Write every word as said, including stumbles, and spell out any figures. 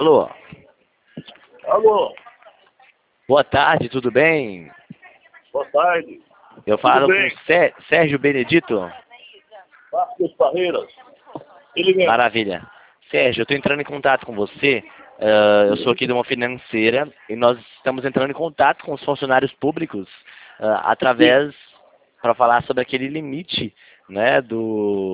Alô? Alô, Boa tarde, tudo bem? boa tarde. Eu falo bem? com Sé- Sérgio Benedito. Marcos Barreiras. Ele mesmo. Maravilha. Sérgio, eu estou entrando em contato com você. ah, eu sou aqui de uma financeira e nós estamos entrando em contato com os funcionários públicos ah, através para falar sobre aquele limite, né, do